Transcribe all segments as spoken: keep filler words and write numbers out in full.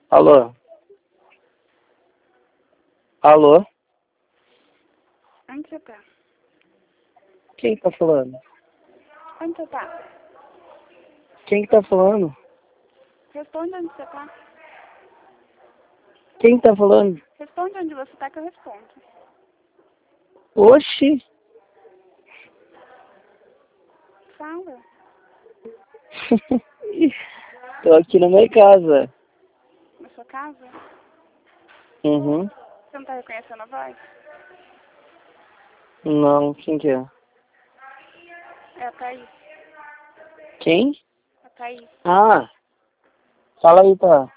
Alô? Alô? Onde você tá? Quem que tá falando? Onde você tá? Quem que tá falando? Responde onde você tá. Quem que tá falando? Responde onde você tá que eu respondo. Oxi! Fala. Tô aqui na minha casa. Na sua casa? Uhum. Você não tá reconhecendo a voz? Não, quem que é? É a Thaís. Quem? A Thaís. Ah! Fala aí, tá?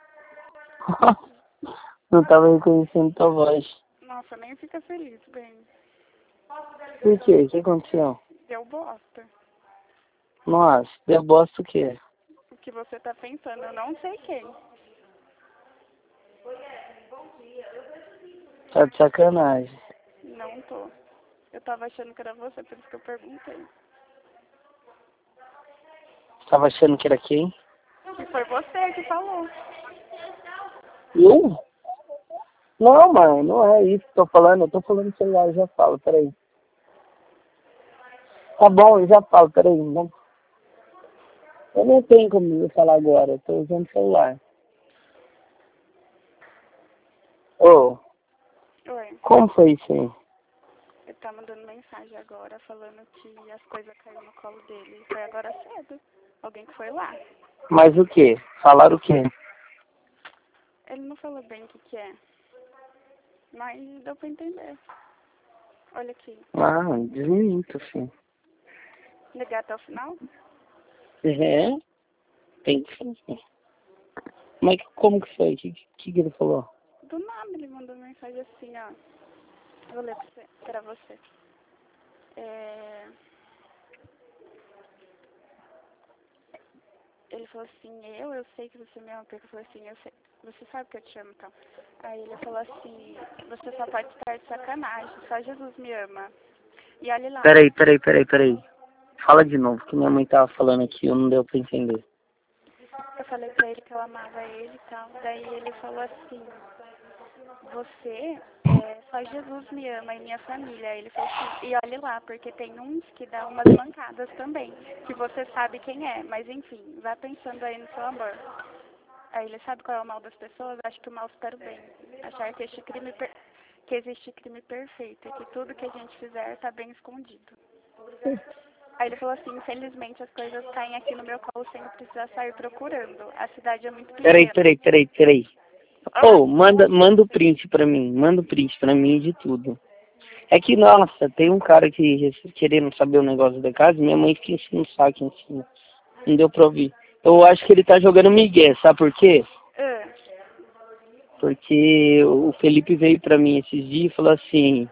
Não tava reconhecendo tua voz. Nossa, nem fica feliz, bem. Por quê? O que aconteceu? Deu bosta. Nossa, deu bosta o quê? O que você tá pensando, eu não sei quem. Tá de sacanagem. Não tô. Eu tava achando que era você, por isso que eu perguntei. Tava achando que era quem? E foi você que falou. Eu? Não, mãe, não é isso que eu tô falando. Eu tô falando no celular, eu já falo, peraí. Tá bom, eu já falo, peraí. Não. Eu não tenho como eu falar agora, eu tô usando o celular. Ô, Oi. como foi isso aí? Ele tá mandando mensagem agora falando que as coisas caíram no colo dele. Foi agora cedo. Alguém que foi lá. Mas o quê? Falaram o quê? Ele não falou bem o que que é. Mas deu pra entender. Olha aqui. Ah, desminto, filho. Ligar até o final? É? Tem que fazer. Mas como que foi? O que, que, que ele falou? Do nada ele mandou mensagem assim, ó. Vou ler pra você. Pra você. É... Ele falou assim, eu, eu sei que você me ama, porque eu falei assim, eu sei, você sabe que eu te amo, então. Aí ele falou assim, você só pode estar de sacanagem, só Jesus me ama. E olha lá. Peraí, peraí, peraí, peraí. Fala de novo, que minha mãe tava falando aqui, eu não deu pra entender. Eu falei pra ele que eu amava ele e tal. Daí ele falou assim, você, é, só Jesus me ama e minha família. Aí ele falou assim, e olhe lá, porque tem uns que dão umas mancadas também, que você sabe quem é, mas enfim, vá pensando aí no seu amor. Aí ele sabe qual é o mal das pessoas? Acho que o mal espera o bem. Achar que este crime per... que existe crime perfeito e que tudo que a gente fizer está bem escondido. Aí ele falou assim, infelizmente as coisas caem aqui no meu colo sem eu precisar sair procurando. A cidade é muito Peraí, pequena. peraí, peraí, peraí. Ô, oh, manda, manda o print pra mim, manda o print pra mim de tudo. É que, nossa, tem um cara que querendo saber o negócio da casa, minha mãe fica enchendo o saco em cima. Não deu pra ouvir. Eu acho que ele tá jogando migué, sabe por quê? Uh, Porque o Felipe veio pra mim esses dias e falou assim,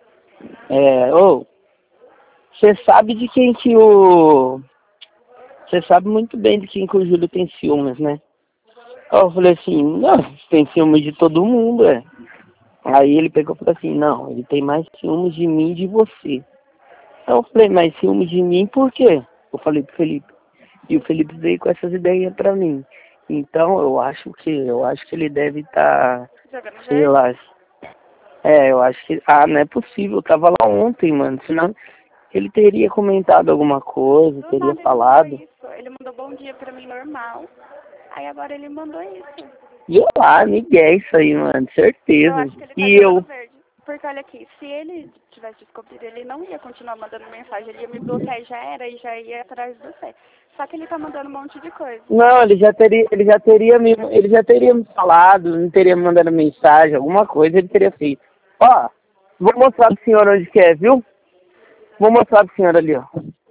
é, ô, você sabe de quem que o... Você sabe muito bem de quem que o Júlio tem ciúmes, né? Aí eu falei assim, não, tem ciúmes de todo mundo, é. Aí ele pegou e falou assim, não, ele tem mais ciúmes de mim e de você. Aí eu falei, mas ciúmes de mim por quê? Eu falei pro Felipe. E o Felipe veio com essas ideias pra mim. Então eu acho que, eu acho que ele deve estar, tá, jogando sei verde? lá. É, eu acho que, ah, não é possível, eu tava lá ontem, mano, senão ele teria comentado alguma coisa, Do teria nada ele mandou falado. isso. Ele mandou bom dia pra mim normal. Aí agora ele mandou isso. E eu lá, Miguel, isso aí, mano, Eu certeza. acho que ele tá E jogando eu, verde. Porque olha aqui, se ele tivesse descobrido, ele não ia continuar mandando mensagem. Ele ia me bloquear e já era, e já ia atrás do você. Só que ele tá mandando um monte de coisa. não, ele já teria, ele já teria me, ele já teria me falado, não teria me mandado mensagem, alguma coisa ele teria feito. Ó, vou mostrar pro senhor onde que é, viu? Vou mostrar pro senhor ali, ó.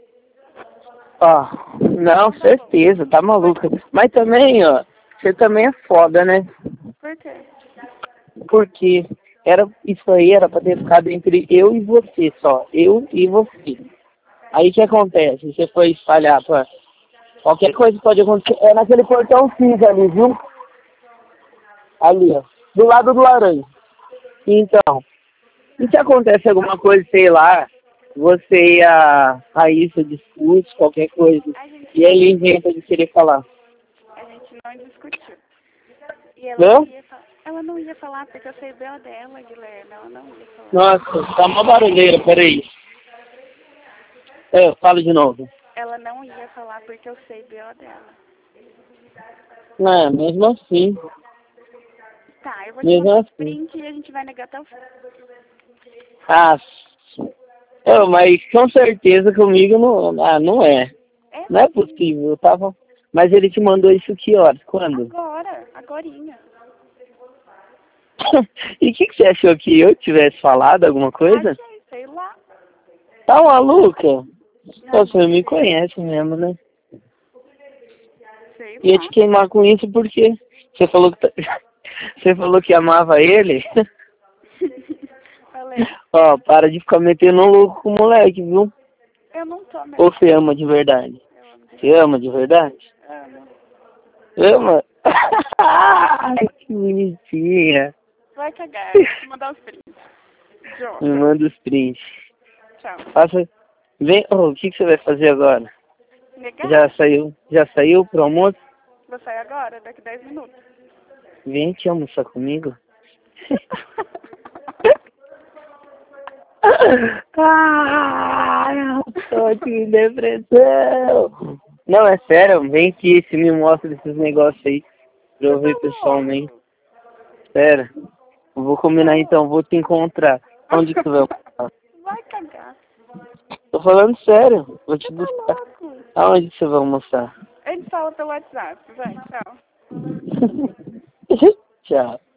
Ó, não, certeza, tá maluca. Mas também, ó, você também é foda, né? Por quê? Porque era, isso aí era pra ter ficado entre eu e você só, eu e você. Aí o que acontece? Você foi espalhar pra... Qualquer coisa pode acontecer. É naquele portão cinza ali, viu? Ali, ó. Do lado do laranja. Então, e se acontece alguma coisa, sei lá, você e a Raíssa discute qualquer coisa, A gente e não, ele inventa de querer falar. a gente não discutiu. E ela Não? não ia falar. Ela não ia falar porque eu sei o B O dela, Guilherme. Ela não ia falar. Nossa, tá uma barulheira, peraí. É, fala de novo. Ela não ia falar porque eu sei o B O dela. É, mesmo assim. Tá, eu vou te Mesmo mandar o assim. print e a gente vai negar até o fim. Ah, é, mas com certeza comigo não, ah, não é. É Não é sim. possível, eu tava... Mas ele te mandou isso que horas? Quando? Agora, agorinha. E o que, que você achou que eu tivesse falado alguma coisa? Achei, sei lá. Tá maluca? Não, Pô, você me sei, conhece mesmo, né? sei Ia lá. te queimar com isso porque você falou que, tá- você falou que amava ele. Falei, Ó, para de ficar metendo louco com o moleque, viu? eu não tô mesmo. Ou você ama de verdade? Eu amo. Você ama de verdade? Amo. Ama? Ai, que bonitinha. Vai cagar, eu vou te mandar os prints. Tchau. Me manda os prints. Tchau. Faça... Vem, oh, o que, que você vai fazer agora? Negar? Já saiu? Já saiu pro almoço? Vou sair agora, daqui dez minutos. Vem aqui almoçar comigo. Ah, eu tô de depressão. Não, é sério, vem aqui, se me mostra esses negócios aí pra eu ver pessoalmente. Sério. Eu vou combinar então, vou te encontrar. Onde que você vai almoçar? Vai cagar. Tô falando sério, vou te Você tá buscar. louco. Aonde que você vai almoçar? A gente fala pelo WhatsApp. Vai, tchau. Tchau.